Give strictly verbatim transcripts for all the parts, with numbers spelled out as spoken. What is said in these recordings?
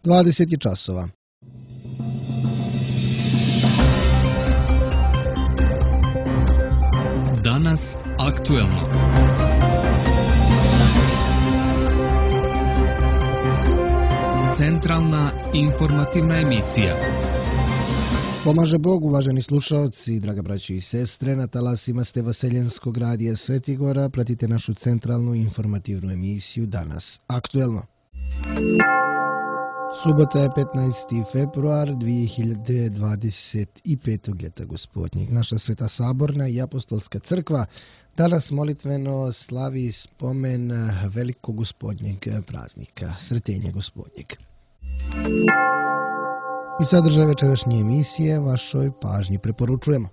dvadeset je časova. Danas aktuelno. Centralna informativna emisija. Pomaže Bog, uvaženi slušalci, draga braći i sestre, na talasima ste Vaseljenskog radija Svetigora, pratite našu centralnu informativnu emisiju Danas aktuelno. Subota je petnaesti februar dvije hiljade dvadeset petog. ljeta gospodnjeg. Naša Sveta Saborna i Apostolska crkva danas molitveno slavi spomen velikog gospodnjeg praznika, Sretenja gospodnjeg. I sadržaj večerašnje emisije vašoj pažnji preporučujemo.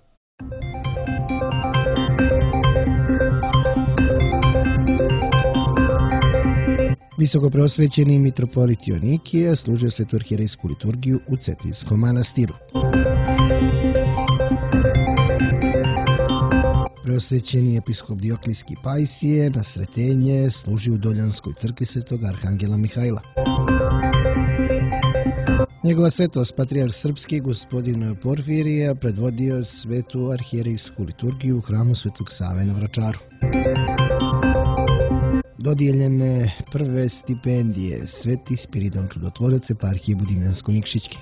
Visoko preosvećeni mitropolit Joanikije služio svetu arhijerejsku liturgiju u Cetinskom manastiru. Preosvećeni episkop Dioklijski Pajsije na Sretenje služi u Doljanskoj crkvi svetog Arhangela Mihajla. Njegova svetost, patrijarh srpski gospodin Porfirije, predvodio svetu arhijerejsku liturgiju u hramu svetog Save na Vračaru. Dodijeljene prve stipendije Sveti Spiridon Čudotvorac eparhije Budimljansko-Nikšićke.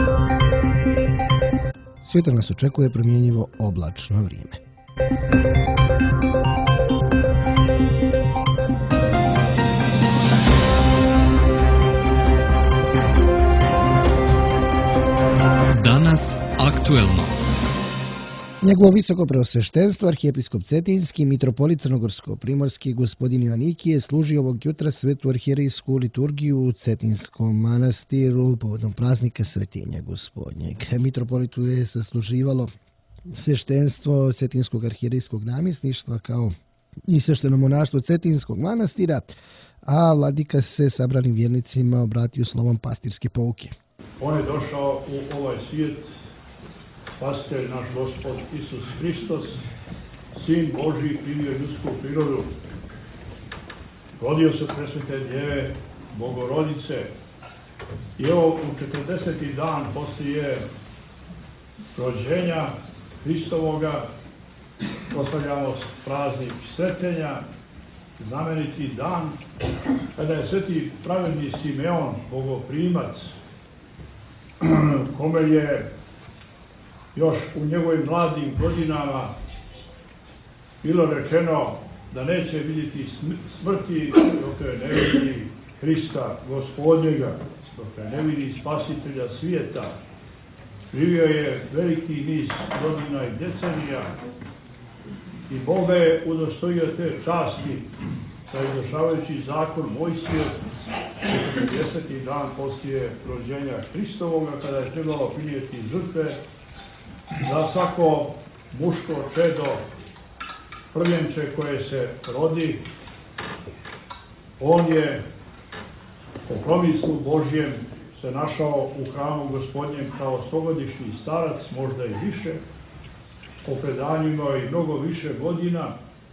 Sutra nas očekuje promjenjivo oblačno vrijeme. Danas aktuelno. Njegovo visoko preosveštenstvo, arhijepiskop Cetinski, mitropolit Crnogorsko-primorski, gospodin Joanikije, služi ovog jutra svetu arhijerejsku liturgiju u Cetinskom manastiru povodom praznika Sretenja gospodnjeg. Mitropolitu je zasluživalo sveštenstvo Cetinskog arhijerejskog namjesništva kao i svešteno monaštvo Cetinskog manastira, a vladika se sabranim vjernicima obratio slovom pastirske pouke. On je došao u ovaj svijet, spasitelj naš Gospod Isus Hristos, Sin Božji, primio ljudsku prirodu, rodio se presvete djeve, Bogorodice, i evo u četrdeseti dan poslije rođenja Hristovoga proslavljamo praznik Sretenja, znameniti dan kada je sveti pravedni Simeon, bogoprimac, kome je još u njegovim mladim godinama bilo rečeno da neće vidjeti smrti dok ne vidi Hrista gospodnjega, dok ne vidi spasitelja svijeta. Živio je veliki niz godina i decenija i Boga je udostojio te časti da izvršavajući zakon Mojsije četrdeseti dan poslije rođenja Hristovoga, kada je trebalo prinijeti žrtve za svako muško čedo, prvenče koje se rodi, on je po promislu Božjem se našao u hramu gospodnjem kao stogodišnji starac, možda i više, po predanjima i mnogo više godina,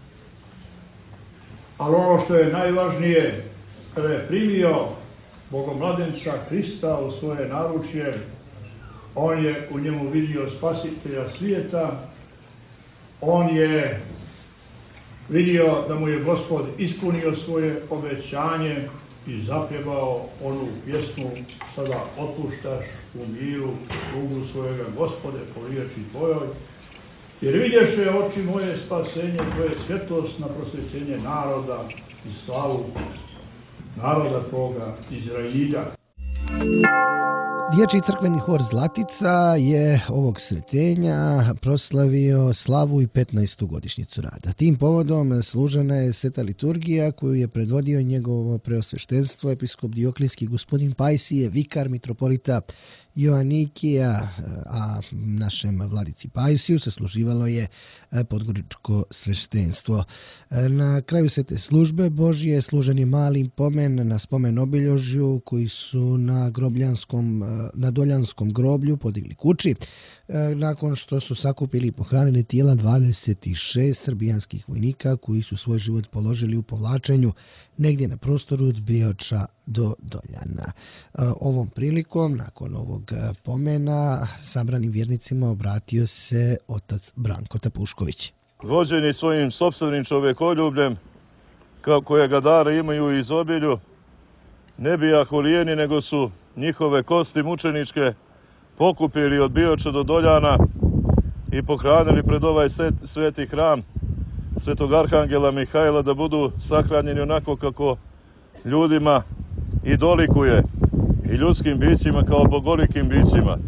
ali ono što je najvažnije, kada je primio Bogomladenca Hrista u svoje naručje, on je u njemu vidio spasitelja svijeta, on je vidio da mu je Gospod ispunio svoje obećanje i zapjevao onu pjesmu sada otpuštaš u miru slugu svojega Gospode po riječi tvojoj, jer vidješe oči moje spasenje, tvoje svjetlost na prosvećenje naroda i slavu naroda tvoga Izrailja. Dječji crkveni hor Zlatica je ovog sretenja proslavio slavu i petnaestu godišnjicu rada. Tim povodom služena je sveta liturgija koju je predvodio njegovo preosveštenstvo episkop Dioklijski gospodin Pajsije, vikar mitropolita Joanikija, a našem vladici Pajsiju se služivalo je podgoričko sveštenstvo. Na kraju svete službe Božje služen je mali pomen na spomen obilježju koji su na grobljanskom, na Doljanskom groblju podigli kući. nakon što su sakupili i pohranili tijela dvadeset šest srbijanskih vojnika koji su svoj život položili u povlačenju negdje na prostoru od Bioča do Doljana. Ovom prilikom, nakon ovog pomena, sabranim vjernicima obratio se otac Branko Tapušković. Vođeni svojim sopstvenim čovjekoljubljem, kojega dara imaju u izobilju, ne bijahu lijeni, nego su njihove kosti mučeničke pokupili od Bioča do Doljana i pohranili pred ovaj sveti hram svetog arhangela Mihajla, da budu sahranjeni onako kako ljudima i dolikuje, i ljudskim bićima kao bogolikim bićima.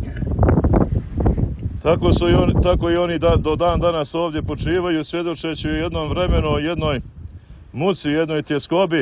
Tako su i oni, tako i oni da, do dan danas ovdje počivaju, svjedočeći u jednom vremenu, jednoj muci, jednoj tjeskobi,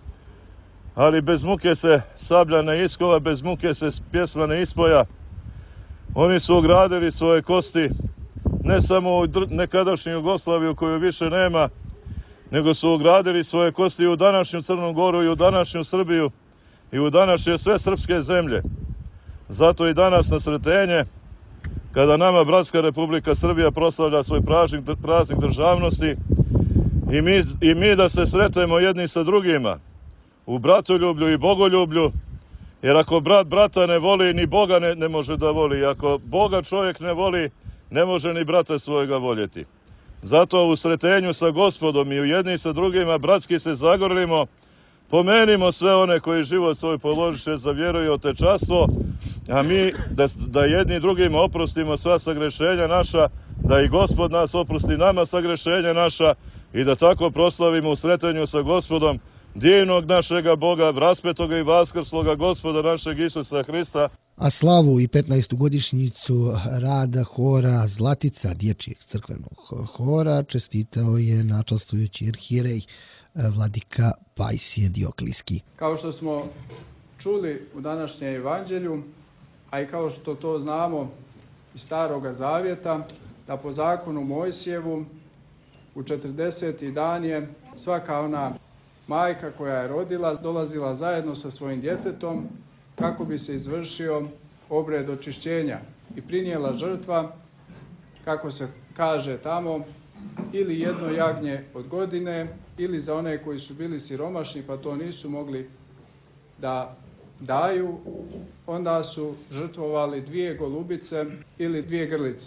ali bez muke se sablja ne iskova, bez muke se pjesma ne ispoja. Oni su ogradili svoje kosti ne samo u nekadašnju Jugoslaviju koju više nema, nego su ogradili svoje kosti u današnju Crnu Goru i u današnju Srbiju i u današnje sve srpske zemlje. Zato i danas na Sretenje, kada nama bratska Republika Srbija proslavlja svoj praznik, praznik državnosti, i mi, i mi da se sretemo jedni sa drugima u bratoljublju i bogoljublju, jer ako brat brata ne voli, ni Boga ne, ne može da voli. I ako Boga čovjek ne voli, ne može ni brata svojega voljeti. Zato u sretenju sa Gospodom i u jedni sa drugima bratski se zagorlimo, pomenimo sve one koji život svoj položiše za vjeru i otečastvo, a mi da, da jedni drugima oprostimo sva sagrešenja naša, da i Gospod nas oprosti nama sagrešenja naša i da tako proslavimo u sretenju sa Gospodom divnog našega Boga, raspetoga i vaskrsloga Gospoda našeg Isusa Hrista. A slavu i petnaestu godišnjicu rada hora Zlatica, dječjeg crkvenog hora, čestitao je načelstvujući arhijerej vladika Pajsije Dioklijski. Kao što smo čuli u današnjem evanđelju, a i kao što to znamo iz Staroga Zavjeta, da po zakonu Mojsijevu u četrdeseti dan je svaka ona majka koja je rodila dolazila zajedno sa svojim djetetom kako bi se izvršio obred očišćenja i prinijela žrtva, kako se kaže tamo, ili jedno jagnje od godine, ili za one koji su bili siromašni pa to nisu mogli da daju, onda su žrtvovali dvije golubice ili dvije grlice.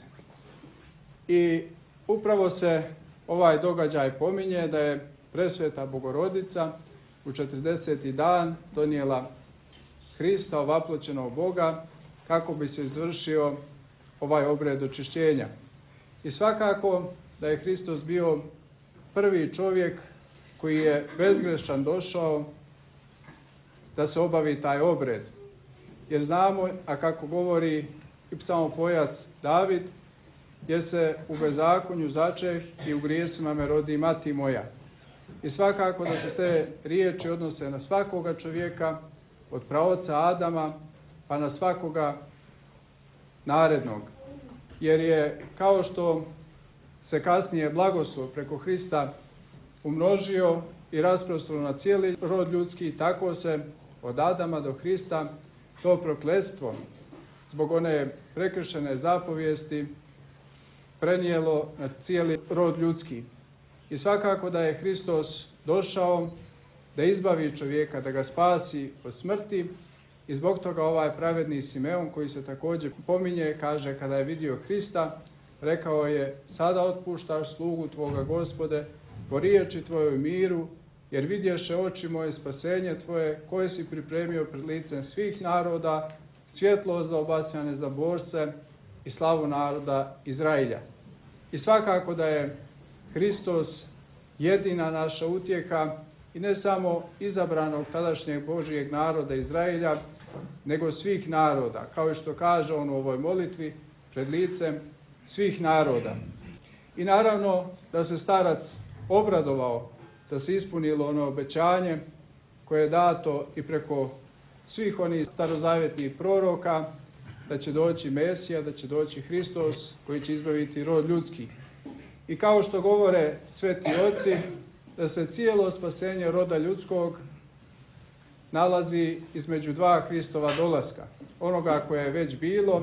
I upravo se ovaj događaj pominje da je Presveta Bogorodica u četrdeseti dan donijela Hrista, ovaploćenog Boga, kako bi se izvršio ovaj obred očišćenja. I svakako da je Hristos bio prvi čovjek koji je bezgrešan došao da se obavi taj obred. Jer znamo, a kako govori i psalmopojac David, jer se u bezakonju začeh i u grijesima me rodi mati moja. I svakako da se te riječi odnose na svakoga čovjeka, od praoca Adama pa na svakoga narednog. Jer je, kao što se kasnije blagoslov preko Hrista umnožio i rasprostro na cijeli rod ljudski, tako se od Adama do Hrista to prokletstvo zbog one prekršene zapovijesti prenijelo na cijeli rod ljudski. I svakako da je Hristos došao da izbavi čovjeka, da ga spasi od smrti, i zbog toga ovaj pravedni Simeon, koji se također pominje, kaže, kada je vidio Hrista, rekao je: sada otpuštaš slugu tvoga, Gospode, po riječi tvojoj miru, jer vidješe oči moje spasenje tvoje, koje si pripremio pred licem svih naroda, svjetlo za obasjane za borce i slavu naroda Izrailja. I svakako da je Hristos jedina naša utjeha, i ne samo izabranog tadašnjeg Božijeg naroda Izrailja, nego svih naroda, kao što kaže on u ovoj molitvi, pred licem svih naroda. I naravno da se starac obradovao da se ispunilo ono obećanje koje je dato i preko svih onih starozavjetnih proroka, da će doći Mesija, da će doći Hristos koji će izbaviti rod ljudski. I kao što govore sveti oci, da se cijelo spasenje roda ljudskog nalazi između dva Hristova dolaska. Onoga koje je već bilo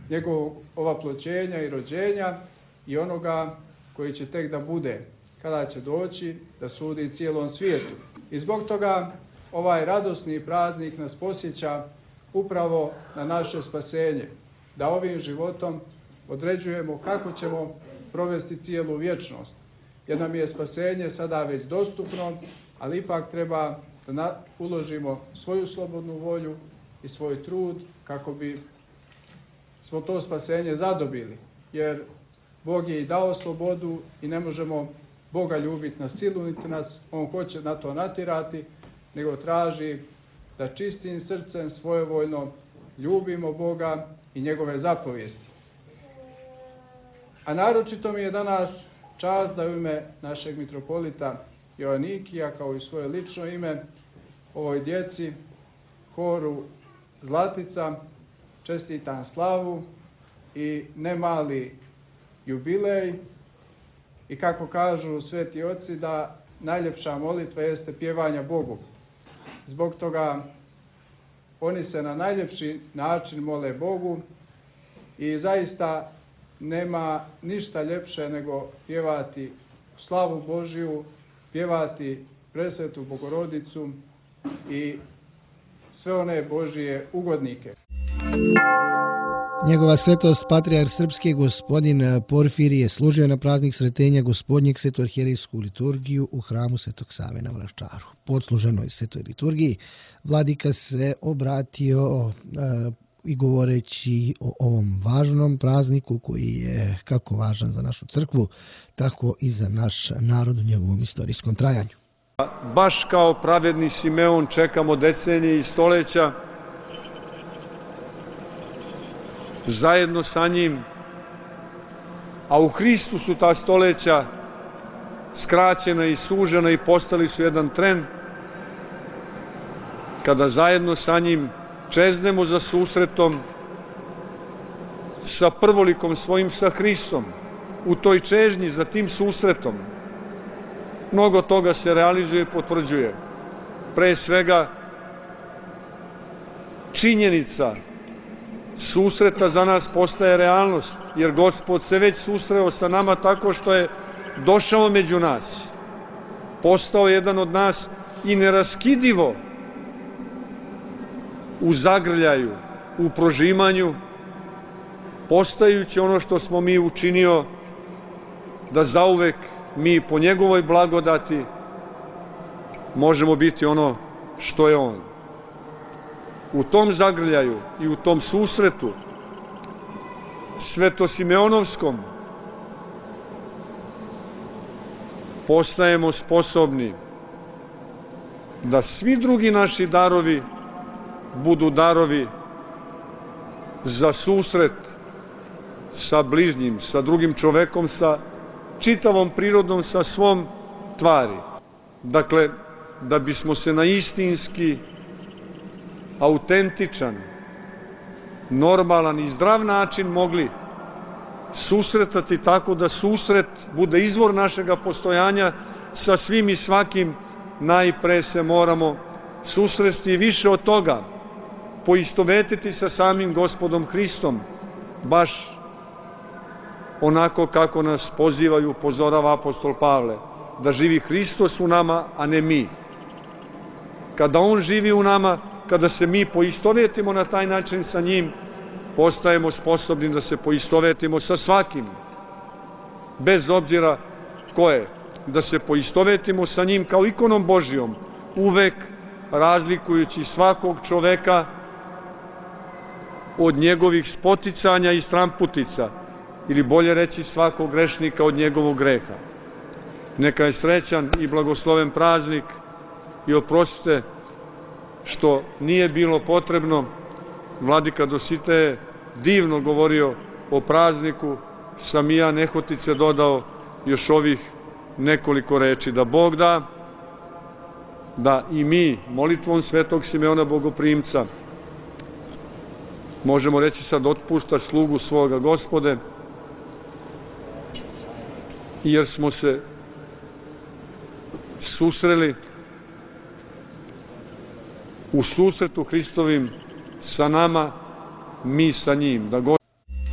njegovog ovaploćenja i rođenja i onoga koji će tek da bude, kada će doći da sudi cijelom svijetu. I zbog toga ovaj radosni praznik nas posjeća upravo na naše spasenje, da ovim životom određujemo kako ćemo provesti cijelu vječnost. Jer nam je spasenje sada već dostupno, ali ipak treba da uložimo svoju slobodnu volju i svoj trud kako bi smo to spasenje zadobili. Jer Bog je i dao slobodu i ne možemo Boga ljubiti na silu, niti nas On hoće na to natjerati, nego traži da čistim srcem svojevoljno ljubimo Boga i njegove zapovijesti. A naročito mi je danas čast da u ime našeg mitropolita Joanikija, kao i svoje lično ime, ovoj djeci, horu Zlatica, čestitam slavu i nemali jubilej. I kako kažu sveti oci, da najljepša molitva jeste pjevanja Bogu. Zbog toga oni se na najljepši način mole Bogu i zaista nema ništa ljepše nego pjevati slavu Božiju, pjevati presvetu Bogorodicu i sve one Božije ugodnike. Njegova svetost, patrijarh srpski gospodin Porfirije, služio na praznik Sretenja Gospodnjeg svetoarhijerejsku liturgiju u hramu Svetog Save na Vračaru. Po odsluženoj svetoj liturgiji vladika se obratio e, i govoreći o ovom važnom prazniku koji je kako važan za našu crkvu, tako i za naš narod u njegovom istorijskom trajanju. Baš kao pravedni Simeon čekamo decenije i stoleća, zajedno sa njim, a u Hristu su ta stoleća skraćena i sužena i postali su jedan tren, kada zajedno sa njim čeznemo za susretom sa prvolikom svojim, sa Hristom. U toj čežnji za tim susretom mnogo toga se realizuje i potvrđuje. Pre svega, činjenica susreta za nas postaje realnost, jer Gospod se već susreo sa nama tako što je došao među nas, postao jedan od nas i neraskidivo u zagrljaju, u prožimanju, postajući ono što smo mi učinio, da zauvek mi po njegovoj blagodati možemo biti ono što je on. U tom zagrljaju i u tom susretu svetosimeonovskom postajemo sposobni da svi drugi naši darovi budu darovi za susret sa bližnjim, sa drugim čovekom, sa čitavom prirodom, sa svom tvari. Dakle, da bismo se na istinski, autentičan, normalan i zdrav način mogli susretati tako da susret bude izvor našega postojanja sa svim i svakim, najpre se moramo susresti više od toga, poistovetiti sa samim Gospodom Hristom, baš onako kako nas poziva i upozorava apostol Pavle, da živi Hristos u nama, a ne mi. Kada On živi u nama, kada se mi poistovetimo na taj način sa njim, postajemo sposobni da se poistovetimo sa svakim, bez obzira ko je, da se poistovetimo sa njim kao ikonom Božijom, uvek razlikujući svakog čoveka od njegovih spoticanja i stramputica, ili bolje reći svakog grešnika od njegovog greha. Neka je srećan i blagosloven praznik i oprostite što nije bilo potrebno. Vladika Dosite je divno govorio o prazniku, sam i ja nehotice dodao još ovih nekoliko reči. Da Bog da, da i mi molitvom svetog Simeona Bogoprimca možemo reći sad otpušta slugu svoga Gospode, jer smo se susreli u susretu Hristovim sa nama, mi sa njim. Da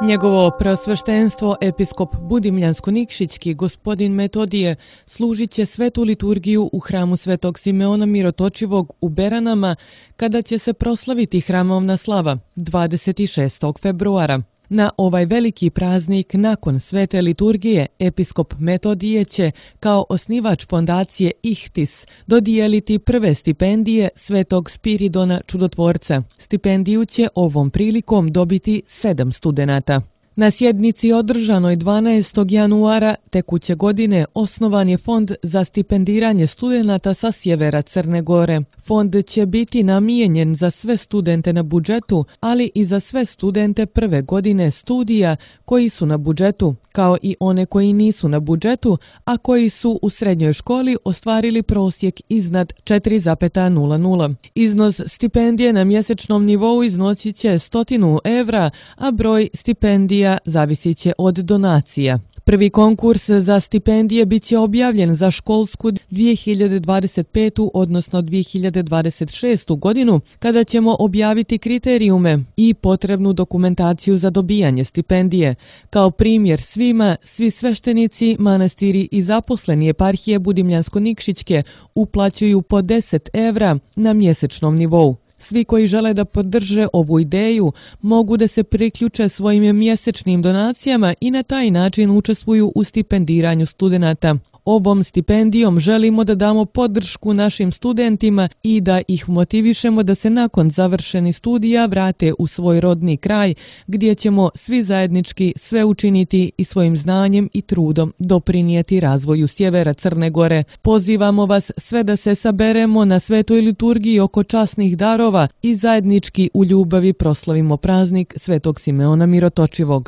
Njegovo preosveštenstvo episkop Budimljansko-Nikšićki gospodin Metodije služit će svetu liturgiju u hramu Svetog Simeona Mirotočivog u Beranama kada će se proslaviti hramovna slava dvadeset šestog februara. Na ovaj veliki praznik nakon svete liturgije episkop Metodije će kao osnivač fondacije Ihtis dodijeliti prve stipendije Svetog Spiridona Čudotvorca. Stipendiju će ovom prilikom dobiti sedam studenata. Na sjednici održanoj dvanaestog januara tekuće godine osnovan je fond za stipendiranje studenata sa sjevera Crne Gore. Fond će biti namijenjen za sve studente na budžetu, ali i za sve studente prve godine studija koji su na budžetu, kao i one koji nisu na budžetu, a koji su u srednjoj školi ostvarili prosjek iznad četiri zarez nula nula. Iznos stipendije na mjesečnom nivou iznosit će stotinu evra, a broj stipendija zavisit će od donacija. Prvi konkurs za stipendije bit će objavljen za školsku dvije hiljade dvadeset petu odnosno dvije hiljade dvadeset šestu godinu, kada ćemo objaviti kriterijume i potrebnu dokumentaciju za dobijanje stipendije. Kao primjer svima, svi sveštenici, manastiri i zaposleni eparhije Budimljansko-Nikšićke uplaćuju po deset evra na mjesečnom nivou. Svi koji žele da podrže ovu ideju mogu da se priključe svojim mjesečnim donacijama i na taj način učestvuju u stipendiranju studenata. Ovom stipendijom želimo da damo podršku našim studentima i da ih motivišemo da se nakon završenih studija vrate u svoj rodni kraj, gdje ćemo svi zajednički sve učiniti i svojim znanjem i trudom doprinijeti razvoju sjevera Crne Gore. Pozivamo vas sve da se saberemo na svetoj liturgiji oko časnih darova i zajednički u ljubavi proslavimo praznik Svetog Simeona Mirotočivog.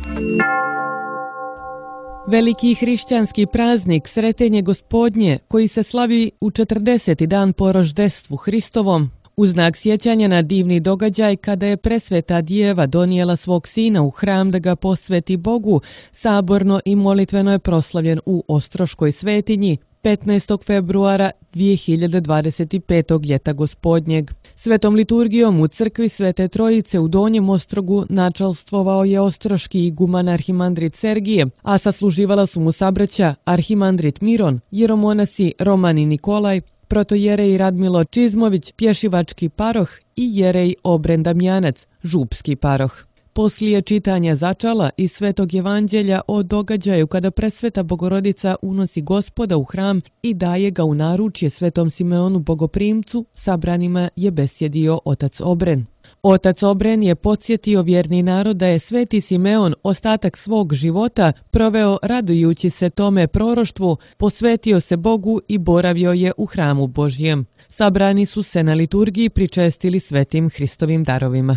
Veliki hrišćanski praznik Sretenje Gospodnje, koji se slavi u četrdeseti dan po roždestvu Hristovom, u znak sjećanja na divni događaj kada je presveta Djeva donijela svog sina u hram da ga posveti Bogu, saborno i molitveno je proslavljen u Ostroškoj svetinji petnaestog februara dvije hiljade dvadeset petog ljeta Gospodnjeg. Svetom liturgijom u crkvi Svete Trojice u Donjem Ostrogu načalstvovao je ostroški iguman arhimandrit Sergije, a sasluživala su mu sabraća arhimandrit Miron, jeromonasi Roman i Nikolaj, protojerej Radmilo Čizmović, pješivački paroh i jerej Obren Damjanac, župski paroh. Poslije čitanja začala i Svetog Evanđelja o događaju kada presveta Bogorodica unosi Gospoda u hram i daje ga u naručje Svetom Simeonu Bogoprimcu, sabranima je besjedio otac Obren. Otac Obren je podsjetio vjerni narod da je Sveti Simeon ostatak svog života proveo radujući se tome proroštvu, posvetio se Bogu i boravio je u hramu Božjem. Sabrani su se na liturgiji pričestili svetim Hristovim darovima.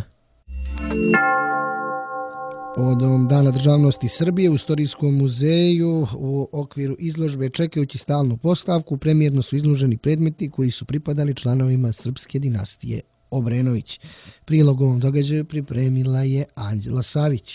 Povodom Dana državnosti Srbije u Istorijskom muzeju u okviru izložbe čekajući stalnu postavku premijerno su izloženi predmeti koji su pripadali članovima srpske dinastije Obrenović. Prilog ovom događaju pripremila je Anđela Savić.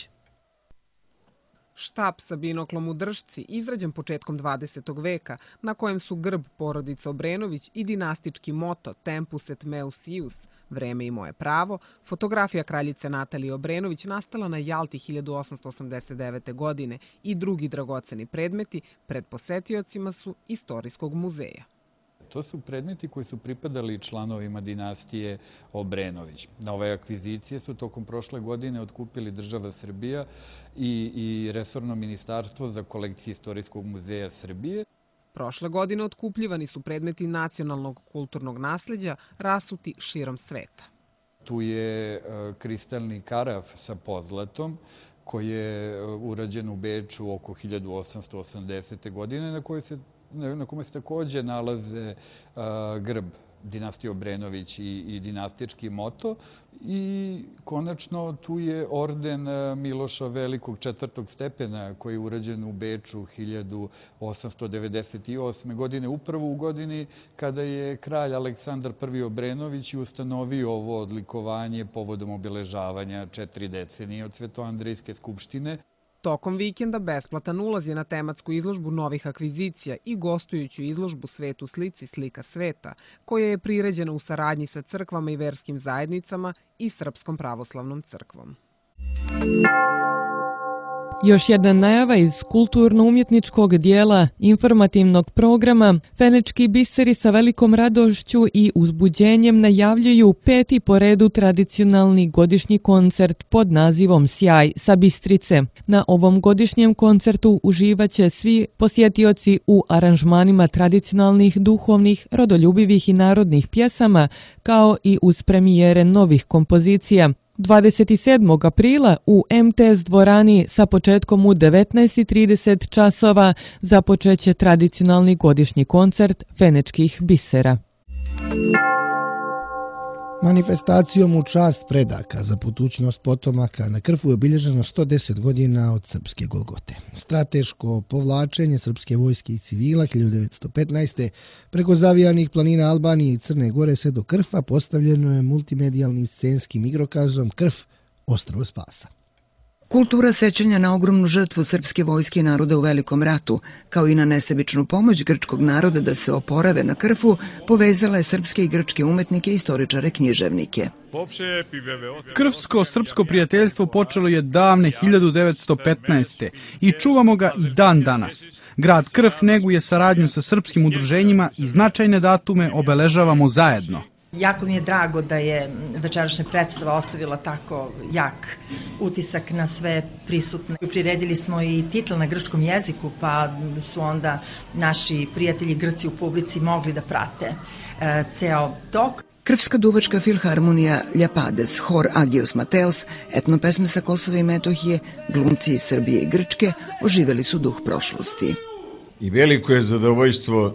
Štap sa binoklom u držci, izrađen početkom dvadesetog veka, na kojem su grb porodice Obrenović i dinastički moto Tempus et meus ius, vreme i moje pravo, fotografija kraljice Natalije Obrenović nastala na Jalti hiljadu osamsto osamdeset devete. godine i drugi dragoceni predmeti pred posetiocima su Istorijskog muzeja. To su predmeti koji su pripadali članovima dinastije Obrenović. Na ove akvizicije su tokom prošle godine otkupili država Srbija i, i resorno ministarstvo za kolekcije Istorijskog muzeja Srbije. Prošle godine otkupljivani su predmeti nacionalnog kulturnog nasljeđa rasuti širom sveta. Tu je kristalni karaf sa pozlatom koji je urađen u Beču oko hiljadu osamsto osamdesete. godine na kojoj se na kome se također nalaze uh, grb dinastije Obrenović i, i dinastički moto. I konačno tu je orden Miloša Velikog četvrtog stepena koji je urađen u Beču hiljadu osamsto devedeset osme. godine, upravo u godini kada je kralj Aleksandar prvi Obrenović ustanovio ovo odlikovanje povodom obeležavanja četiri decenije od Svetoandrejske skupštine. Tokom vikenda besplatan ulaz je na tematsku izložbu novih akvizicija i gostujuću izložbu Svet u slici slika sveta, koja je priređena u saradnji sa crkvama i verskim zajednicama i Srpskom pravoslavnom crkvom. Još jedna najava iz kulturno-umjetničkog dijela informativnog programa. Fenečki biseri sa velikom radošću i uzbuđenjem najavljuju peti po redu tradicionalni godišnji koncert pod nazivom Sjaj sa Bistrice. Na ovom godišnjem koncertu uživaće svi posjetioci u aranžmanima tradicionalnih, duhovnih, rodoljubivih i narodnih pjesama, kao i uz premijere novih kompozicija. dvadeset sedmog aprila u M T S dvorani sa početkom u devetnaest i trideset časova započeće tradicionalni godišnji koncert Fenečkih bisera. Manifestacijom u čast predaka za budućnost potomaka na Krfu je obilježeno sto deset godina od srpske Golgote. Strateško povlačenje srpske vojske i civila hiljadu devetsto petnaeste. preko zavijanih planina Albanije i Crne Gore sve do Krfa postavljeno je multimedijalnim scenskim igrokazom Krf – Ostrvo spasa. Kultura sećanja na ogromnu žrtvu srpske vojske i naroda u Velikom ratu, kao i na nesebičnu pomoć grčkog naroda da se oporave na Krfu, povezala je srpske i grčke umetnike, istoričare, književnike. Krfsko-srpsko prijateljstvo počelo je davne hiljadu devetsto petnaeste. i čuvamo ga i dan danas. Grad Krf neguje saradnju sa srpskim udruženjima i značajne datume obeležavamo zajedno. Jako mi je drago da je večerašnja predstava ostavila tako jak utisak na sve prisutne. Priredili smo i titl na grčkom jeziku, pa su onda naši prijatelji Grci u publici mogli da prate e, ceo tok. Krfska duvačka filharmonija Ljapades, hor Agios Mateos, etnopesme sa Kosova i Metohije, glumci iz Srbije i Grčke oživeli su duh prošlosti. I veliko je zadovoljstvo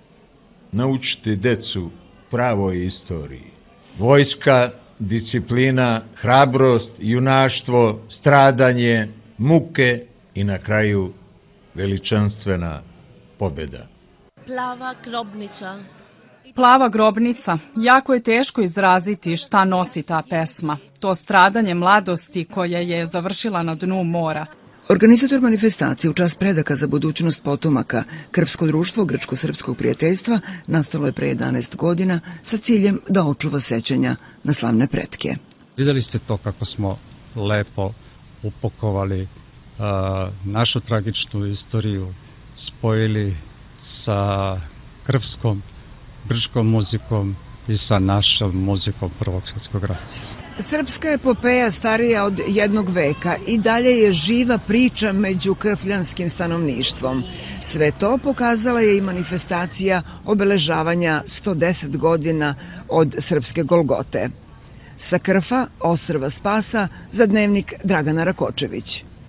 naučiti decu pravoj istoriji. Vojska, disciplina, hrabrost, junaštvo, stradanje, muke i na kraju veličanstvena pobjeda. Plava grobnica. Plava grobnica. Jako je teško izraziti šta nosi ta pesma. To stradanje mladosti koja je završila na dnu mora. Organizator manifestacije u čast predaka za budućnost potomaka, Krfsko društvo grčko-srpskog prijateljstva, nastalo je pre jedanaest godina sa ciljem da očuva sećanja na slavne pretke. Vidjeli ste to kako smo lepo upakovali uh, našu tragičnu istoriju, spojili sa krfskom, grčkom muzikom i sa našom muzikom Prvog svjetskog rata. Srpska epopeja starija od jednog veka i dalje je živa priča među krfljanskim stanovništvom. Sve to pokazala je i manifestacija obeležavanja sto deset godina od srpske Golgote. Sa Krfa, Ostrva spasa, za Dnevnik Dragana Rakočević.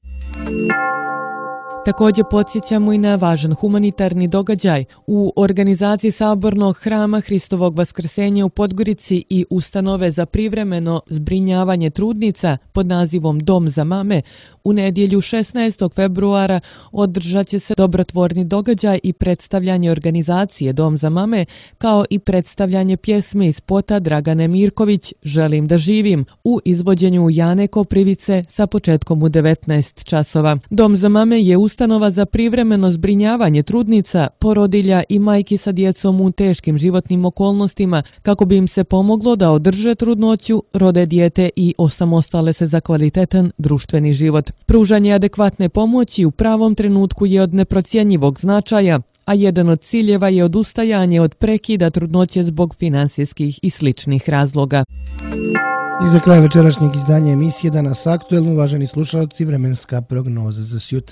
Također podsjećamo i na važan humanitarni događaj. U organizaciji Sabornog hrama Hristovog vaskrsenja u Podgorici i ustanove za privremeno zbrinjavanje trudnica pod nazivom Dom za mame, u nedjelju šesnaestog februara održat će se dobrotvorni događaj i predstavljanje organizacije Dom za mame, kao i predstavljanje pjesme iz spota Dragane Mirković Želim da živim u izvođenju Jane Koprivice sa početkom u devetnaest časova. Dom za mame je ustanova za privremeno zbrinjavanje trudnica, porodilja i majki sa djecom u teškim životnim okolnostima kako bi im se pomoglo da održe trudnoću, rode dijete i osamostale se za kvalitetan društveni život. Pružanje adekvatne pomoći u pravom trenutku je od neprocjenjivog značaja, a jedan od ciljeva je odustajanje od prekida trudnoće zbog finansijskih i sličnih razloga. I za kraj večerašnjeg izdanja emisije Danas aktuelno, uvaženi slušalci, vremenska prognoza za sjutra.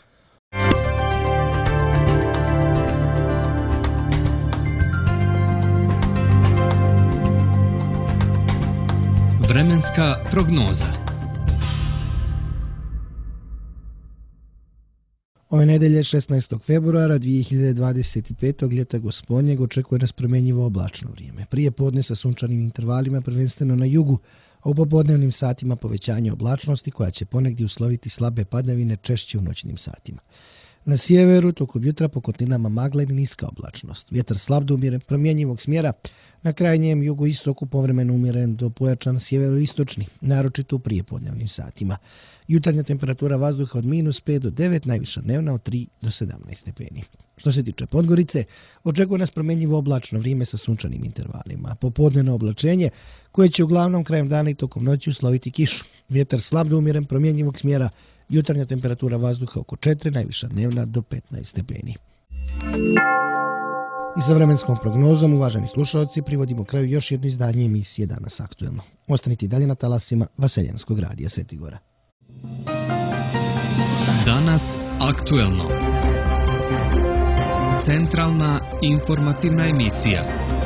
Vremenska prognoza. Ove nedelje šesnaestog februara dvije hiljade dvadeset petog ljeta gospodnjeg očekuje nas promjenjivo oblačno vrijeme. Prije podne sa sunčanim intervalima prvenstveno na jugu, a u popodnevnim satima povećanje oblačnosti koja će ponegdje usloviti slabe padavine češće u noćnim satima. Na sjeveru tokom jutra po kotlinama magla i niska oblačnost. Vjetar slab do umjeren promjenjivog smjera, na krajnjem jugoistoku povremeno umjeren do pojačan sjeveroistočni, naročito u prijepodnevnim satima. Jutarnja temperatura vazduha od minus pet do devet, najviša dnevna od tri do sedamnaest stepeni. Što se tiče Podgorice, očekuje nas promjenjivo oblačno vrijeme sa sunčanim intervalima. Popodnevno oblačenje koje će uglavnom krajem dana i tokom noći usloviti kišu. Vjetar slab do umjeren promjenjivog smjera, Jutarnja temperatura vazduha oko četiri, najviša dnevna do petnaest stepeni. I sa vremenskom prognozom, uvaženi slušalci, privodimo kraju još jedno izdanje emisije Danas aktuelno. Ostanite dalje na talasima Vaseljanskog radija Svetigora. Danas aktuelno. Centralna informativna emisija.